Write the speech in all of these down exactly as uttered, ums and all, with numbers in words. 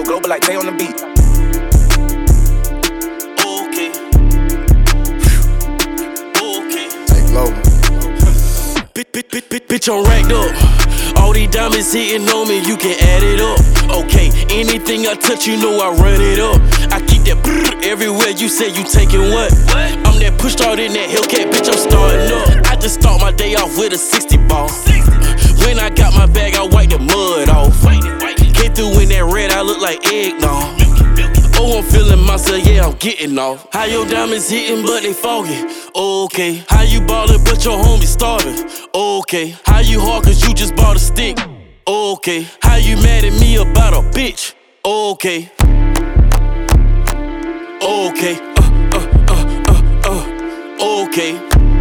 global like they on the beat. Okay. Okay. Take global. Bitch, bitch, bitch, bitch, bitch, I'm racked up. All these diamonds hitting on me, you can add it up. Okay, anything I touch, you know I run it up. I keep that brrr everywhere, you say you taking what? what? I'm that push start in that Hellcat, bitch, I'm starting up. I just start my day off with a sixty ball. When I got my bag, I wipe the mud off. Came through in that red, I look like eggnog. Oh, I'm feeling myself, yeah, I'm getting off. How your diamonds hitting, but they foggy? Okay. How you ballin', but your homie starving? Okay. How you hard, cause you just bought a stick? Okay. How you mad at me about a bitch? Okay. Okay. Uh, uh, uh, uh, uh. Okay.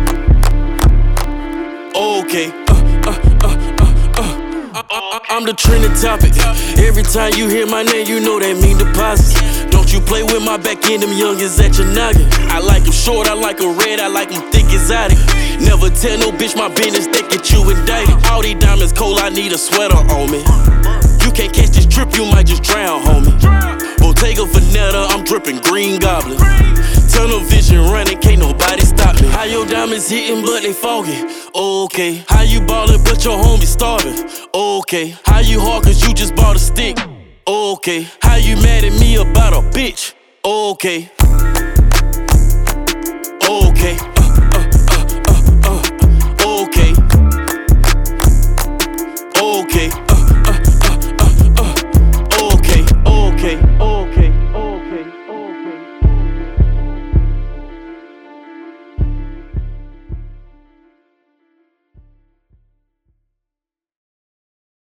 Okay. Uh, uh, uh, uh, uh. I, I, I'm the trending topic. Every time you hear my name, you know that mean deposits. Don't you play with my back end, them youngins at your noggin. I like them short, I like them red, I like them thick exotic. Never tell no bitch my business, they get you indicted. All these diamonds cold, I need a sweater on me. You can't catch this drip, you might just drown, homie. Bottega Veneta, I'm dripping Green Goblin. Tunnel vision running, can't nobody stop me. How your diamonds hitting, but they foggy? Okay. How you ballin', but your homie starving? Okay. How you hard, cause you just bought a stick? Okay. How you mad at me about a bitch? Okay. Okay.